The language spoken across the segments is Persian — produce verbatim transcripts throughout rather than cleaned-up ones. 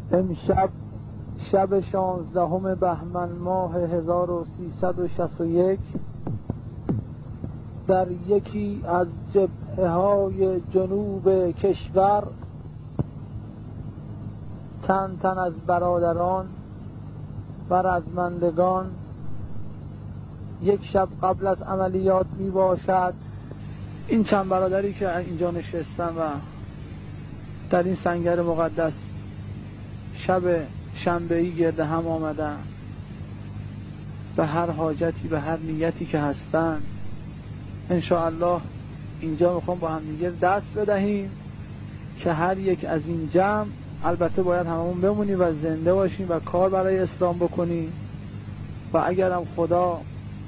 امشب شب شانزدهم بهمن ماه هزار و سیصد و شصت و یک در یکی از جبهه های جنوب کشور چند تن از برادران و رزمندگان یک شب قبل از عملیات می باشد. این چند برادری که اینجا نشستن و در این سنگر مقدس شب شنبه‌ای گرد هم آمدن، به هر حاجتی به هر نیتی که هستن انشاءالله اینجا میخوام با هم دیگه دست بدهیم که هر یک از این جمع، البته باید هممون بمونیم و زنده باشیم و کار برای اسلام بکنیم و اگرم خدا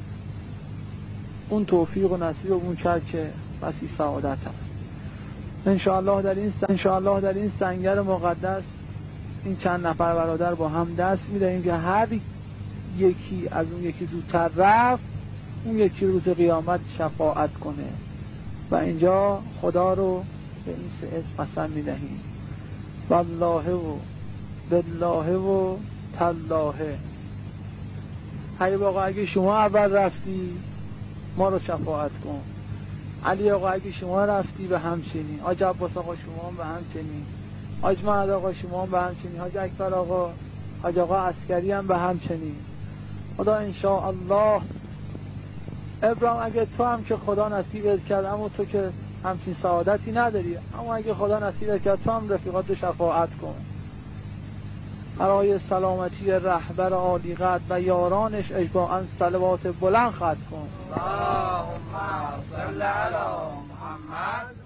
اون توفیق و نصیب اون کرد که بسی سعادت هست انشاءالله در این انشاءالله در این سنگر مقدس این چند نفر برادر با هم دست میدهیم که هر یکی از اون یکی زودتر رفت اون یکی روز قیامت شفاعت کنه و اینجا خدا رو به این سه اسم قسم میدهیم والله و بالله و تالله. هی آقا اگه شما اول رفتی ما رو شفاعت کن، علی آقا اگه شما رفتی به همچنین، حاج عباس آقا شما هم به همچنین، حاج محمد آقا شما هم به همچنین، حاج اکبر آقا، حاج آقا عسکری هم به همچنین. خدا انشاءالله ابراهیم اگه تو هم که خدا نصیبت کرد، اما تو که همچین سعادتی نداری، اما اگه خدا نصیبت کرد تو هم رفیقات شفاعت کن برای سلامتی رهبر عالی قدر و یارانش اجماعاً صلوات بلند ختم کن. اللهم صل علی محمد.